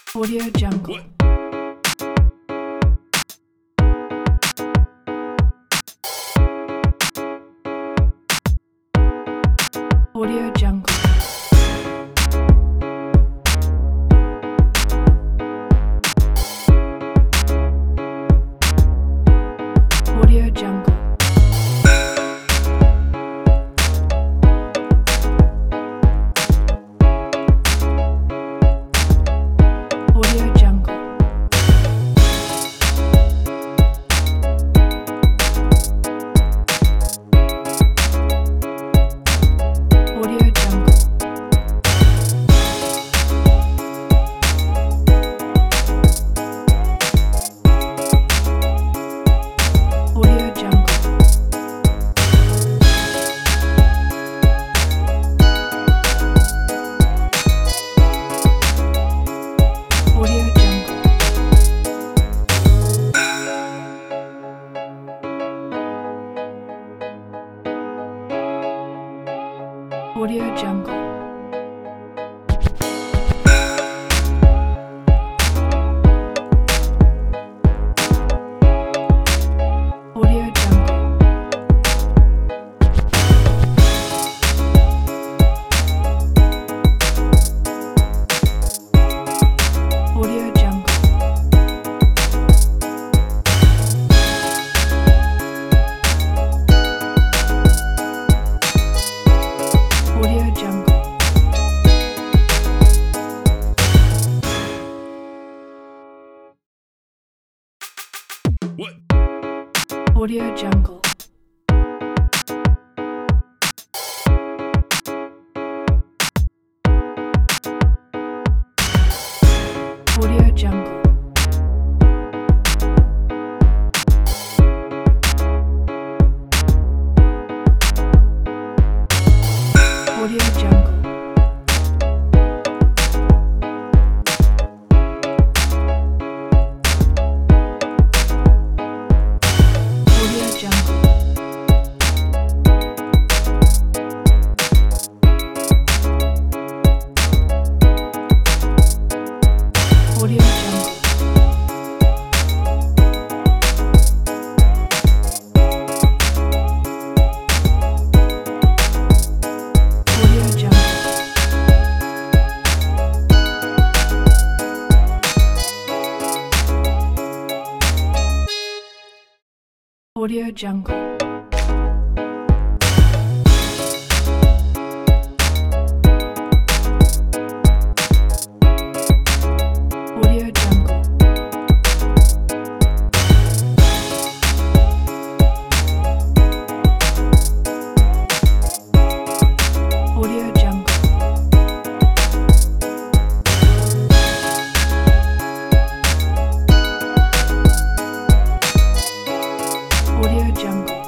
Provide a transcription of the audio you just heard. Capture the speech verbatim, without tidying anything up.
Audio Jungle. What? Audio Jungle. Audio Jungle. Audio Jungle. Audio Jungle. Audio Jungle. Audio Jungle. Audio Jungle. Audio Jungle. Audio Jungle. Audio Jungle. What? Audio Jungle. Audio Jungle. Audio Jungle. Audio Jungle. Audio Jungle. Audio Jungle. Audio Jungle. Audio Jungle. Audio Jungle. Audio Jungle.